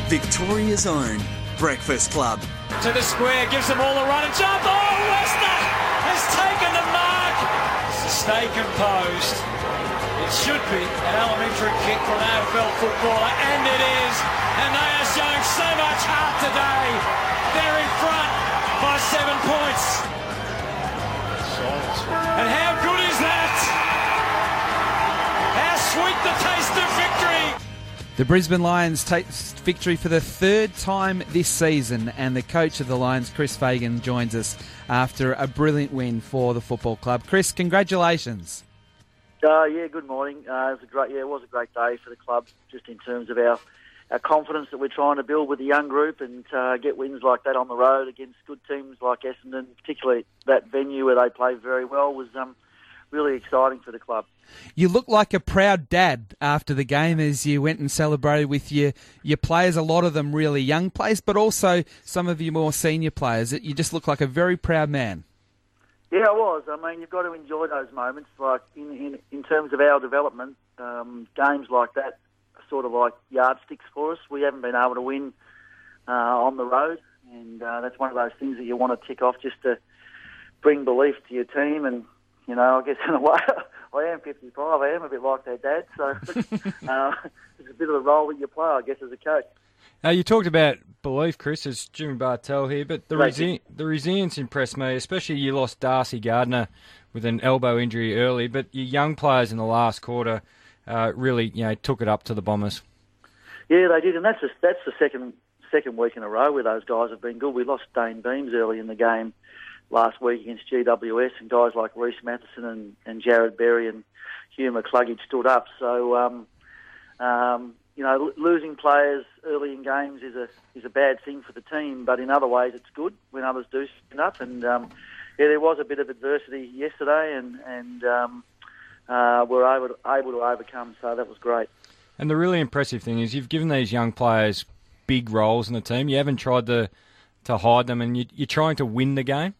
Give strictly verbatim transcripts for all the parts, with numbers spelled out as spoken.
Victoria's own Breakfast Club. To the square, gives them all a run and jump. Oh, Westner has taken the mark. Stay composed. It should be an elementary kick from an A F L footballer, and it is. And they are showing so much heart today. They're in front by seven points. And how good is that? How sweet the taste of victory. The Brisbane Lions take victory for the third time this season, and the coach of the Lions, Chris Fagan, joins us after a brilliant win for the football club. Chris, congratulations. Uh, yeah, good morning. Uh, it was a great, yeah, it was a great day for the club, just in terms of our, our confidence that we're trying to build with the young group, and uh, get wins like that on the road against good teams like Essendon, particularly that venue where they play very well, was um, really exciting for the club. You look like a proud dad after the game as you went and celebrated with your, your players, a lot of them really young players, but also some of your more senior players. You just look like a very proud man. Yeah, I was. I mean, you've got to enjoy those moments. Like in in, in terms of our development, um, games like that are sort of like yardsticks for us. We haven't been able to win uh, on the road, and uh, that's one of those things that you want to tick off just to bring belief to your team. And, you know, I guess in a way, I am fifty-five. I am a bit like their dad, so uh, it's a bit of the role that you play, I guess, as a coach. Uh, you talked about belief, Chris. It's Jimmy Bartell here, but the, resi- the resilience impressed me, especially you lost Darcy Gardner with an elbow injury early, but your young players in the last quarter uh, really, you know, took it up to the Bombers. Yeah, they did, and that's a, that's the second second week in a row where those guys have been good. We lost Dane Beams early in the game last week against G W S, and guys like Reece Matheson and, and Jared Berry and Hugh McCluggage stood up. So, um, um, you know, losing players early in games is a is a bad thing for the team, but in other ways it's good when others do stand up. And um, yeah, there was a bit of adversity yesterday, and and um, uh, we're able to, able to overcome. So that was great. And the really impressive thing is you've given these young players big roles in the team. You haven't tried to to hide them, and you, you're trying to win the game.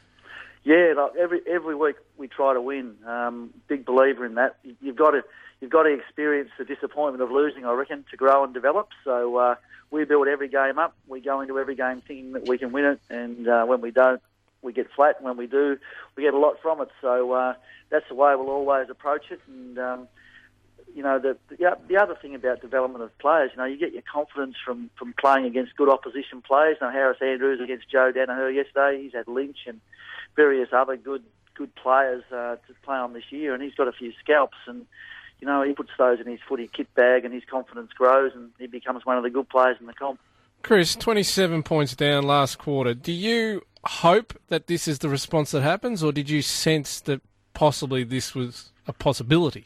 Yeah, like every every week we try to win. Um, big believer in that. You've got to you've got to experience the disappointment of losing, I reckon, to grow and develop. So uh, we build every game up. We go into every game thinking that we can win it, and uh, when we don't, we get flat. And when we do, we get a lot from it. So uh, that's the way we'll always approach it. And um, you know, the, the the other thing about development of players, you know, you get your confidence from, from playing against good opposition players. Now, Harris Andrews against Joe Danaher yesterday. He's had Lynch and various other good good players uh, to play on this year, and he's got a few scalps, and you know, he puts those in his footy kit bag, and his confidence grows, and he becomes one of the good players in the comp. Chris, twenty-seven points down last quarter. Do you hope that this is the response that happens, or did you sense that possibly this was a possibility?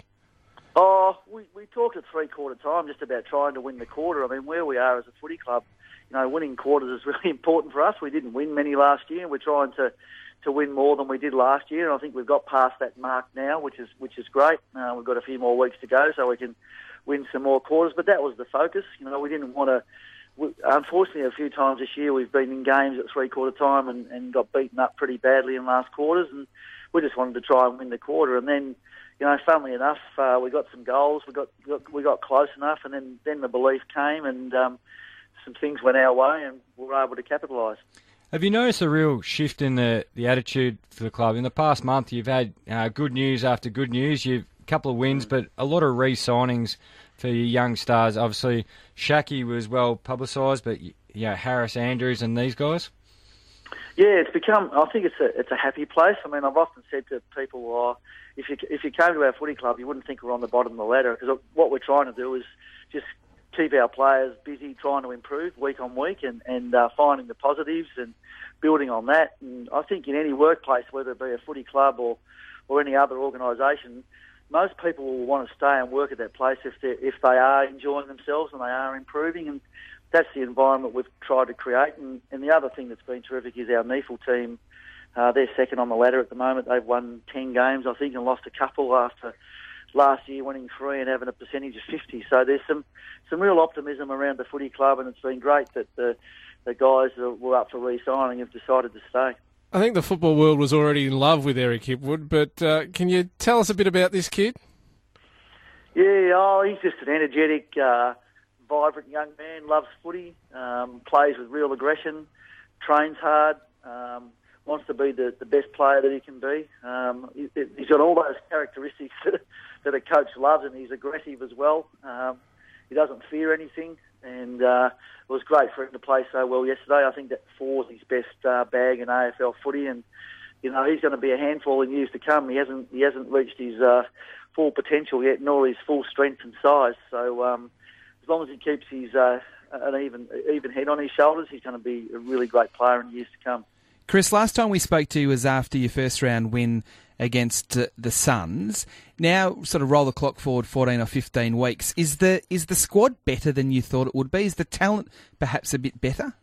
Oh, we, we talked at three-quarter time just about trying to win the quarter. I mean, where we are as a footy club, you know, winning quarters is really important for us. We didn't win many last year, and we're trying to to win more than we did last year, and I think we've got past that mark now, which is which is great. Uh, we've got a few more weeks to go, so we can win some more quarters. But that was the focus. You know, we didn't want to. We, unfortunately, a few times this year we've been in games at three-quarter time and, and got beaten up pretty badly in last quarters, and we just wanted to try and win the quarter. And then, you know, funnily enough, uh, we got some goals. We got, got we got close enough, and then then the belief came, and um, some things went our way, and we were able to capitalise. Have you noticed a real shift in the, the attitude for the club? In the past month, you've had uh, good news after good news. You've a couple of wins, but a lot of re-signings for your young stars. Obviously, Shaki was well publicised, but you know, Harris Andrews and these guys. Yeah, it's become. I think it's a it's a happy place. I mean, I've often said to people, oh, if you if you came to our footy club, you wouldn't think we're on the bottom of the ladder, because what we're trying to do is just keep our players busy, trying to improve week on week, and and uh, finding the positives and building on that. And I think in any workplace, whether it be a footy club or or any other organisation, most people will want to stay and work at that place if they if they are enjoying themselves and they are improving. And that's the environment we've tried to create. And, and the other thing that's been terrific is our N E F L team. Uh, they're second on the ladder at the moment. They've won ten games, I think, and lost a couple after last year winning three and having a percentage of fifty. So there's some, some real optimism around the footy club, and it's been great that the, the guys that were up for re-signing have decided to stay. I think the football world was already in love with Eric Hipwood, but uh, can you tell us a bit about this kid? Yeah, oh, he's just an energetic, uh, vibrant young man, loves footy, um, plays with real aggression, trains hard, um, wants to be the, the best player that he can be. Um, he, he's got all those characteristics that, that a coach loves, and he's aggressive as well. Um, he doesn't fear anything, and uh, it was great for him to play so well yesterday. I think that four's his best uh, bag in A F L footy, and you know he's going to be a handful in years to come. He hasn't he hasn't reached his uh, full potential yet, nor his full strength and size. So um, as long as he keeps his uh, an even even head on his shoulders, he's going to be a really great player in years to come. Chris, last time we spoke to you was after your first round win against uh, the Suns. Now, sort of roll the clock forward fourteen or fifteen weeks. Is the is the squad better than you thought it would be? Is the talent perhaps a bit better?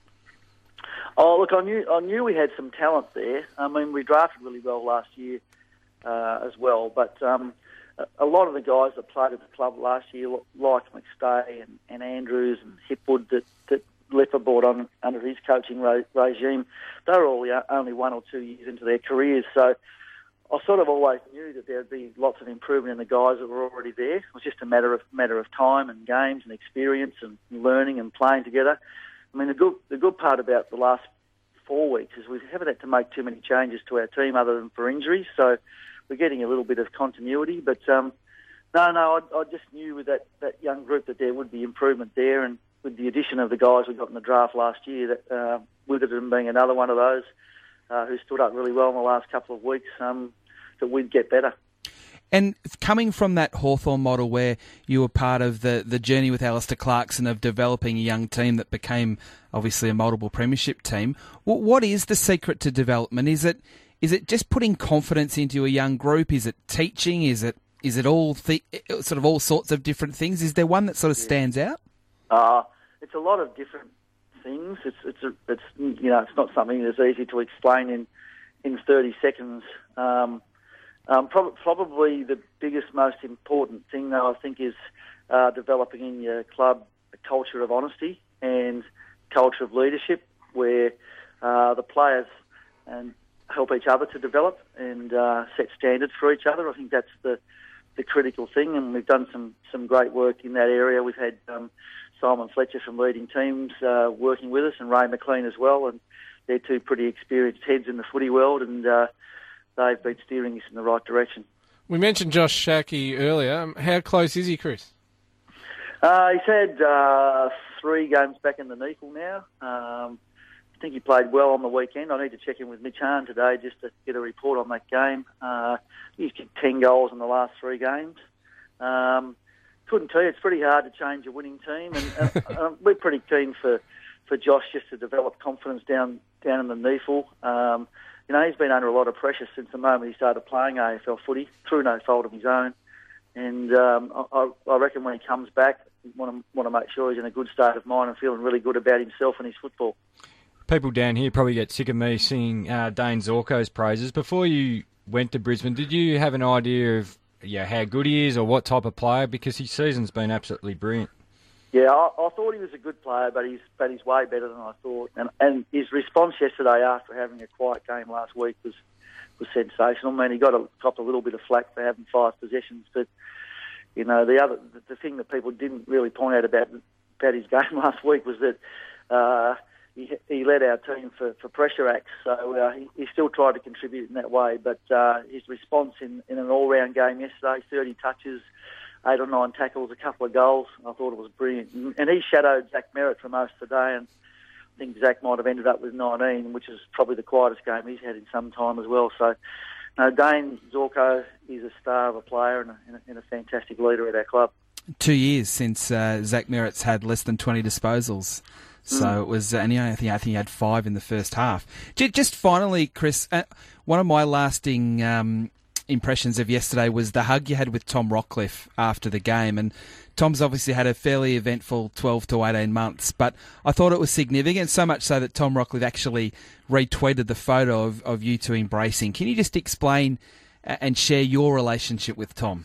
Oh, look, I knew I knew we had some talent there. I mean, we drafted really well last year uh, as well. But um, a, a lot of the guys that played at the club last year, like McStay and, and Andrews and Hipwood, that, that Lepper brought on under his coaching re- regime, they were all only one or two years into their careers. So I sort of always knew that there'd be lots of improvement in the guys that were already there. It was just a matter of matter of time and games and experience and learning and playing together. I mean, the good the good part about the last four weeks is we haven't had to make too many changes to our team other than for injuries. So we're getting a little bit of continuity. But um, no, no, I, I just knew with that, that young group that there would be improvement there, and with the addition of the guys we got in the draft last year, that uh, Witherden being another one of those uh, who stood up really well in the last couple of weeks, um, that we'd get better. And coming from that Hawthorn model where you were part of the, the journey with Alistair Clarkson of developing a young team that became obviously a multiple premiership team, what is the secret to development? Is it is it just putting confidence into a young group? Is it teaching? Is it is it all th- sort of all sorts of different things? Is there one that sort of stands out? Uh, it's a lot of different things. It's it's a, it's you know it's not something that's easy to explain in in thirty seconds. Um, um, prob- probably the biggest, most important thing, though, I think, is uh, developing in your club a culture of honesty and culture of leadership, where uh, the players and help each other to develop and uh, set standards for each other. I think that's the the critical thing, and we've done some some great work in that area. We've had um, Simon Fletcher from Leading Teams uh, working with us, and Ray McLean as well, and they're two pretty experienced heads in the footy world, and uh, they've been steering us in the right direction. We mentioned Josh Shackey earlier. How close is he, Chris? Uh, he's had uh, three games back in the Neefle now. Um, I think he played well on the weekend. I need to check in with Mitch Hahn today just to get a report on that game. Uh, he's kicked ten goals in the last three games. Um, couldn't tell you, it's pretty hard to change a winning team, and uh, uh, we're pretty keen for, for Josh just to develop confidence down down in the Neefle. Um, you know, he's been under a lot of pressure since the moment he started playing A F L footy, through no fault of his own. And um, I, I reckon when he comes back, want to want to make sure he's in a good state of mind and feeling really good about himself and his football. People down here probably get sick of me singing uh, Dane Zorko's praises. Before you went to Brisbane, did you have an idea of yeah how good he is or what type of player? Because his season's been absolutely brilliant. Yeah, I, I thought he was a good player, but he's but he's way better than I thought. And and his response yesterday after having a quiet game last week was was sensational. I mean, he got a, got a little bit of flack for having five possessions, but you know the other the, the thing that people didn't really point out about about his game last week was that uh, he, he led our team for, for pressure acts. So uh, he, he still tried to contribute in that way, but uh, his response in, in an all-round game yesterday, thirty touches, eight or nine tackles, a couple of goals, I thought it was brilliant. And he shadowed Zach Merritt for most of the day, and I think Zach might have ended up with nineteen, which is probably the quietest game he's had in some time as well. So, no, Dane Zorko is a star of a player and a, and a, and a fantastic leader at our club. Two years since uh, Zach Merritt's had less than twenty disposals. So mm. it was, and I think I think he had five in the first half. Just finally, Chris, uh, one of my lasting um, impressions of yesterday was the hug you had with Tom Rockcliffe after the game. And Tom's obviously had a fairly eventful twelve to eighteen months, but I thought it was significant, so much so that Tom Rockcliffe actually retweeted the photo of, of you two embracing. Can you just explain and share your relationship with Tom?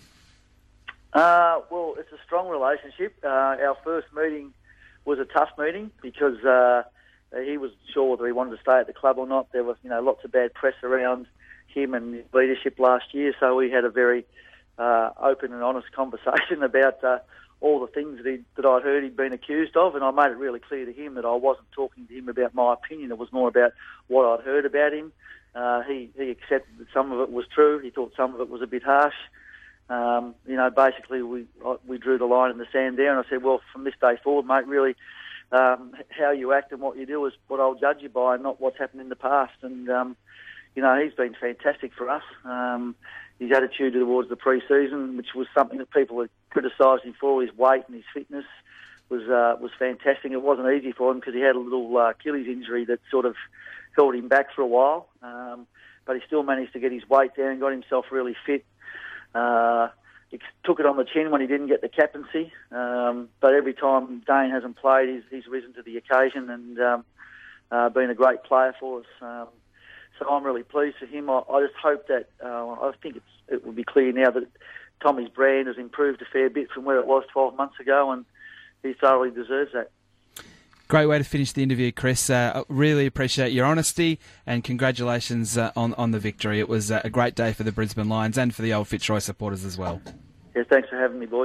Uh, well, it's a strong relationship. Uh, our first meeting was a tough meeting because uh, he wasn't sure whether he wanted to stay at the club or not. There was, you know, lots of bad press around him and his leadership last year, so we had a very uh, open and honest conversation about uh, all the things that, he, that I'd heard he'd been accused of, and I made it really clear to him that I wasn't talking to him about my opinion. It was more about what I'd heard about him. Uh, he, he accepted that some of it was true. He thought some of it was a bit harsh. Um, you know, basically we we drew the line in the sand there, and I said, well, from this day forward, mate, really, um, how you act and what you do is what I'll judge you by, and not what's happened in the past. And, um, you know, he's been fantastic for us. Um, his attitude towards the pre-season, which was something that people had criticised him for, his weight and his fitness, was uh, was fantastic. It wasn't easy for him because he had a little uh, Achilles injury that sort of held him back for a while, um, but he still managed to get his weight down, got himself really fit. Uh, he took it on the chin when he didn't get the captaincy, um, but every time Dane hasn't played, he's, he's risen to the occasion and um, uh, been a great player for us. Um, so I'm really pleased for him. I, I just hope that, uh, I think it's, it will be clear now that Tommy's brand has improved a fair bit from where it was twelve months ago, and he thoroughly deserves that. Great way to finish the interview, Chris. Uh, really appreciate your honesty, and congratulations uh, on, on the victory. It was uh, a great day for the Brisbane Lions and for the old Fitzroy supporters as well. Yeah, thanks for having me, boys.